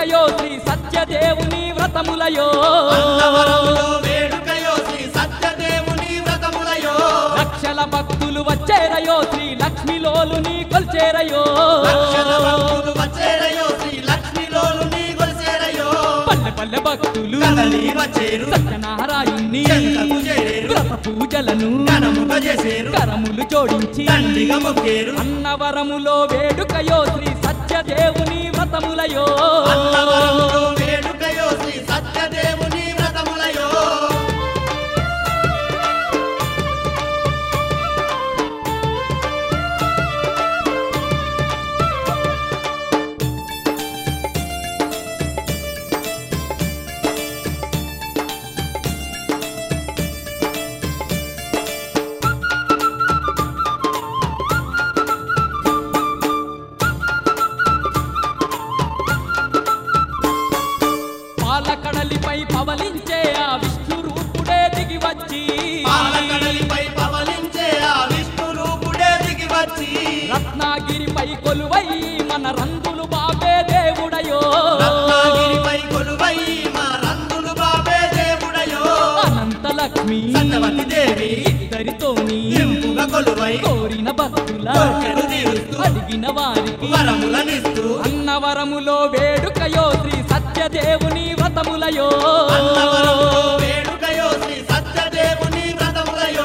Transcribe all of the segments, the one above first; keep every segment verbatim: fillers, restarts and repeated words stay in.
వేడుకయో శ్రీ సత్యదేవుని వ్రతములయో అన్నవరములో వేడుకయో శ్రీ సత్యదేవుని వ్రతములయో లక్షల భక్తులు వచ్చేరయో శ్రీ లక్ష్మీలోలుని కొల్చేరయో లక్షల భక్తులు వచ్చేరయో శ్రీ లక్ష్మీలోలుని కొలిసేరయో పల్లె పల్లె భక్తులు కదలి వచ్చేరు సత్యనారాయణ్ణి చెంతకు చేరేరు వ్రత పూజలను ఘనముగా చేసేరు కరములు జోడించి దండిగా మొక్కేరు అన్నవరములో వేడుకయో శ్రీ సత్యదేవుని వ్రతములయో అన్నవరములో వేడుకయో శ్రీ సత్యదేవుని వ్రతములయో పాలకడలిపై పవలించే ఆ విష్ణు రూపుడే దిగి వచ్చి పాలకడలిపై పవలించే ఆ విష్ణు రూపుడే దిగి వచ్చి రత్నాగిరిపై కొలువై మన రంగులు బాబే దేవుడయో రత్నాగిరిపై కొలువై మా రంగులు బాబే దేవుడయో అనంత లక్ష్మి సత్యవతి దేవి ఇద్దరితోని ఇంపుగా కొలువై కోరిన భక్తుల కోర్కెలు తీరుస్తూ అడిగిన వారికి వరములనిస్తూ అన్నవరములో వేడుకయో శ్రీ సత్యదేవుని వ్రతములయో అన్నవరములో వేడుకయో శ్రీ సత్యదేవుని వ్రతములయో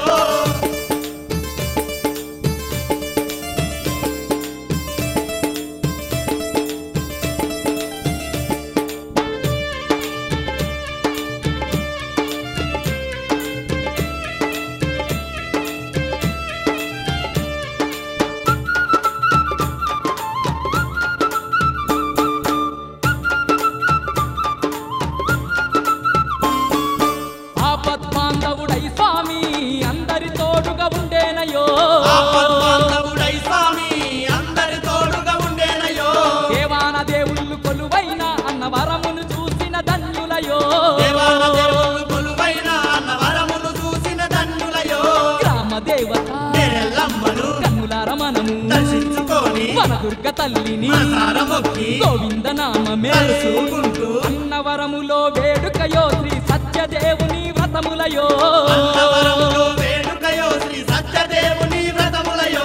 ఆపద్బాంధవుడై స్వామి అందరి తోడుగా ఉండేనయో ఆపద్బాంధవుడై స్వామి అందరి తోడుగా ఉండేనయో దేవాన దేవుళ్ళు కొలువైన అన్నవరమును చూసిన ధన్యులయో దేవాన దేవుడు కొలువైన అన్న వరమును చూసిన ధన్యులయో గ్రామ దేవత నేరెల్లమ్మను కన్నులార మనము దర్శించుకొని మన దుర్గ తల్లిని మనసార మొక్కి గోవింద నామమే తలుచుకుంటూ అన్నవరములో వేడుకయో శ్రీ సత్యదేవుని వ్రతములయో అన్నవరములో వేడుకయో శ్రీ సత్యదేవుని వ్రతములయో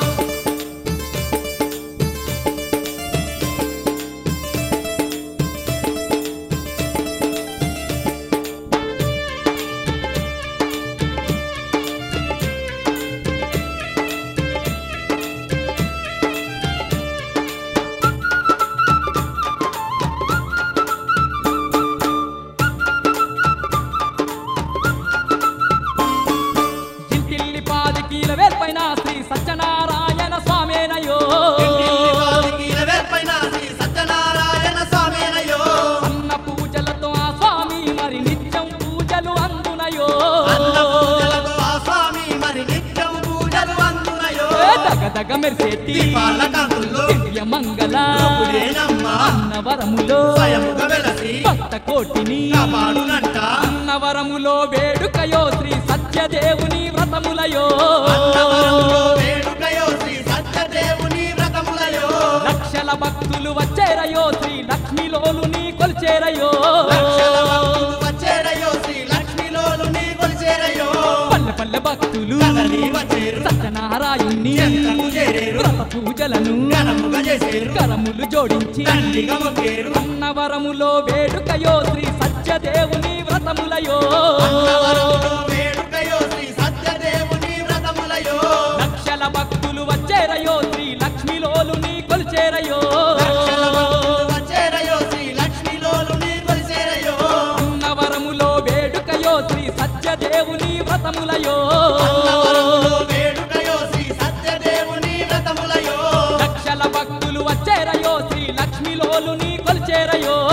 ఇంటిల్లి పాదికీల వేల్పైన శ్రీ సత్యనారాయణ స్వామేనయో ఇంటిల్లి పాదికీల వేర్పైన శ్రీ సత్యనారాయణ స్వామేనయో అన్న పూజలతో ఆ స్వామి మరి నిత్యం పూజలు అందునయో అన్న పూజలతో ఆ స్వామి మరి నిత్యం పూజలు అందునయో ఏ దగదగ మెరిసేటి దీపాల కాంతుల్లో దివ్య మంగళ రూపుడేనమ్మ అన్నవరములో స్వయముగా వెలసి భక్త కోటిని కాపాడునంట అన్నవరములో వేడుకయో శ్రీ సత్యదేవుని వ్రతములయో అన్నవరములో వేడుకయో శ్రీ సత్యదేవుని వ్రతములయో లక్షల భక్తులు వచ్చేరయో శ్రీ లక్ష్మీలోలుని కొల్చేరయో లక్షల భక్తులు వచ్చేరయో శ్రీ లక్ష్మీలోలుని కొలిచేరయో పల్లె పల్లె భక్తులు కదలి వచ్చేరు సత్యనారాయణ్ణి చెంతకు చేరేరు వ్రత పూజలను ఘనముగా చేసేరు కరములు జోడించి దండిగా మొక్కేరు అన్నవరములో వేడుకయో శ్రీ సత్యదేవుని వ్రతములయో అన్నవరములో వేడుకయో శ్రీ సత్యదేవుని వ్రతములయో లక్షల భక్తులు వచ్చేరయో శ్రీ లక్ష్మీలోలుని కొల్చేరయో లక్షల భక్తులు వచ్చేరయో శ్రీ లక్ష్మీలోలుని కొలిసేరయో అన్నవరములో వేడుకయో శ్రీ సత్యదేవుని వ్రతములయో అన్నవరములో వేడుకయో శ్రీ సత్యదేవుని వ్రతములయో లక్షల భక్తులు వచ్చేరయో శ్రీ లక్ష్మీలోలుని కొల్చేరయో